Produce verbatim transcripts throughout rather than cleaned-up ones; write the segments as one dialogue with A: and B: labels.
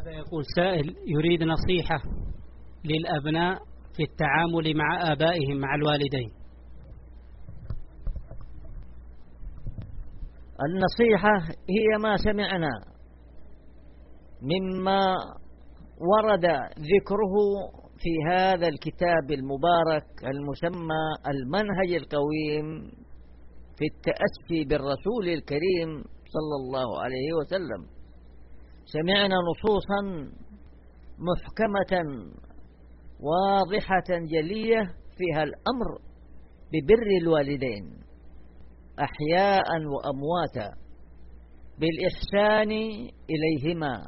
A: هذا يقول سائل يريد نصيحة للأبناء في التعامل مع آبائهم مع الوالدين.
B: النصيحة هي ما سمعنا مما ورد ذكره في هذا الكتاب المبارك المسمى المنهج القويم في التأسي بالرسول الكريم صلى الله عليه وسلم. سمعنا نصوصا محكمة واضحة جلية فيها الأمر ببر الوالدين أحياء وأمواتا، بالإحسان إليهما،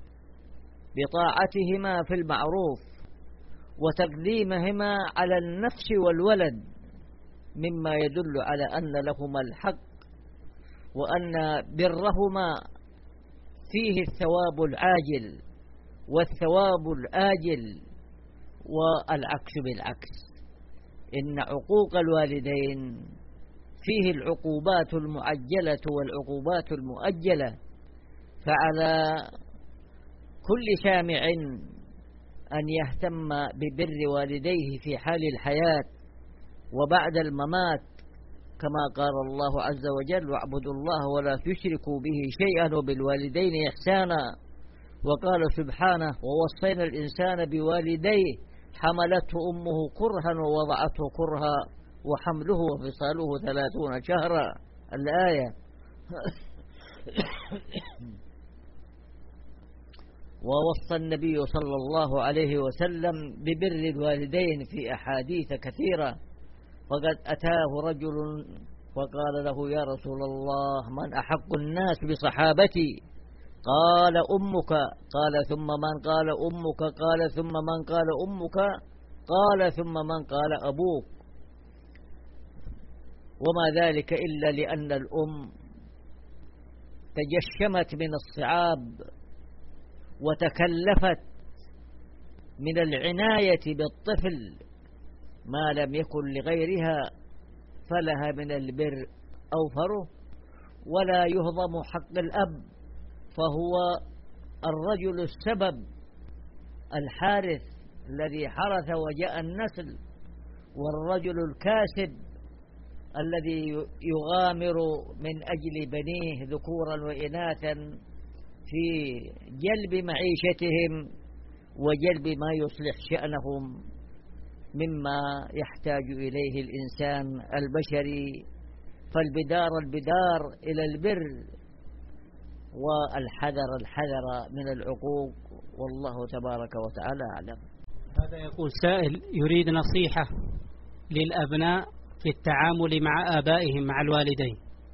B: بطاعتهما في المعروف، وتقديمهما على النفس والولد، مما يدل على أن لهما الحق، وأن برهما فيه الثواب العاجل والثواب الآجل، والعكس بالعكس، إن عقوق الوالدين فيه العقوبات المعجلة والعقوبات المؤجلة. فعلى كل سامع أن يهتم ببر والديه في حال الحياة وبعد الممات، كما قال الله عز وجل: واعبدوا الله ولا تشركوا به شيئا وبالوالدين إحسانا. وقال سبحانه: ووصينا الإنسان بوالديه حملته أمه كرها ووضعته كرها وحمله وفصاله ثلاثون شهرا. الآية. ووصى النبي صلى الله عليه وسلم ببر الوالدين في أحاديث كثيرة. وقد أتاه رجل وقال له: يا رسول الله، من أحق الناس بصحابتي؟ قال: أمك. قال: ثم من؟ قال: أمك. قال: ثم من؟ قال: أمك. قال: ثم من؟ قال: أبوك. وما ذلك إلا لأن الأم تجشمت من الصعاب وتكلفت من العناية بالطفل ما لم يكن لغيرها، فلها من البر أوفره. ولا يهضم حق الأب، فهو الرجل السبب الحارث الذي حرث وجاء النسل، والرجل الكاسب الذي يغامر من أجل بنيه ذكورا وإناثا في جلب معيشتهم وجلب ما يصلح شأنهم مما يحتاج إليه الإنسان البشري. فالبدار البدار إلى البر، والحذر الحذر من العقوق، والله تبارك وتعالى أعلم.
A: هذا يقول سائل يريد نصيحة للأبناء في التعامل مع آبائهم مع الوالدين.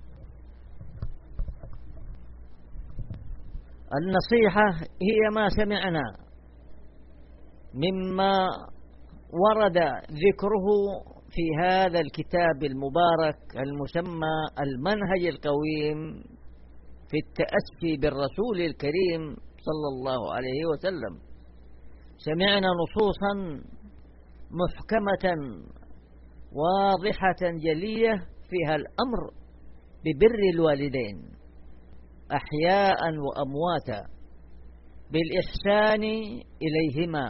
B: النصيحة هي ما سمعنا مما ورد ذكره في هذا الكتاب المبارك المسمى المنهج القويم في التأسي بالرسول الكريم صلى الله عليه وسلم. سمعنا نصوصا محكمة واضحة جلية فيها الأمر ببر الوالدين أحياء وأمواتا، بالإحسان إليهما،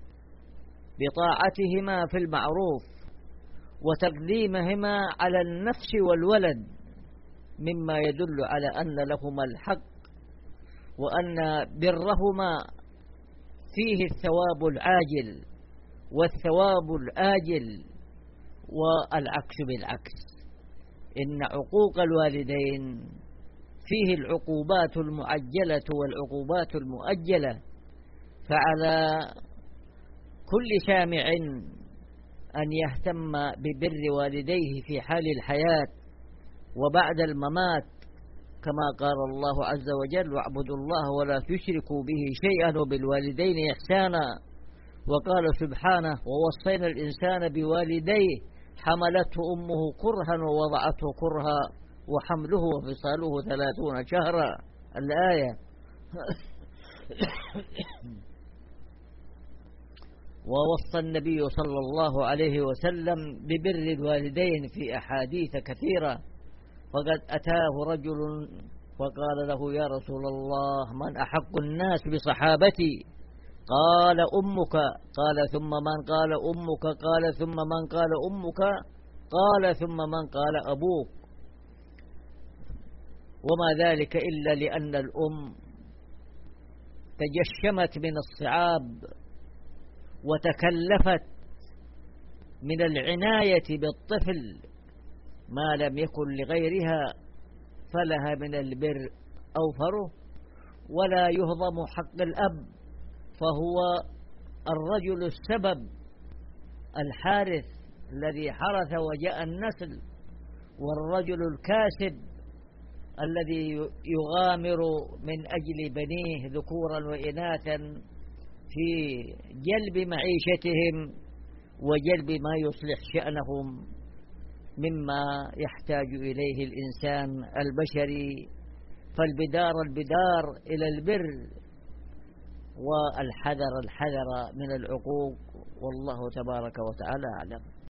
B: بطاعتهما في المعروف، وتقديمهما على النفس والولد، مما يدل على أن لهما الحق، وأن برهما فيه الثواب العاجل والثواب الآجل، والعكس بالعكس، إن عقوق الوالدين فيه العقوبات المعجلة والعقوبات المؤجلة. فعلى كل سامع أن يهتم ببر والديه في حال الحياة وبعد الممات، كما قال الله عز وجل: واعبدوا الله ولا تشركوا به شيئا وبالوالدين إحسانا. وقال سبحانه: ووصينا الإنسان بوالديه حملته أمه كرها ووضعته كرها وحمله وفصاله ثلاثون شهرا. الآية. ووصى النبي صلى الله عليه وسلم ببر الوالدين في أحاديث كثيرة. وقد أتاه رجل فقال له يا رسول الله من أحق الناس بصحابتي؟ قال أمك. قال ثم من؟ قال أمك. قال ثم من؟ قال أمك. قال ثم من؟ قال أبوك. وما ذلك إلا لأن الأم تجشمت من الصعاب وتكلفت من العناية بالطفل ما لم يكن لغيرها، فلها من البر أوفره. ولا يهضم حق الأب، فهو الرجل السبب الحارث الذي حرث وجاء النسل، والرجل الكاسب الذي يغامر من أجل بنيه ذكورا وإناثا في جلب معيشتهم وجلب ما يصلح شأنهم مما يحتاج إليه الإنسان البشري. فالبدار البدار إلى البر، والحذر الحذر من العقوق. والله تبارك وتعالى أعلم.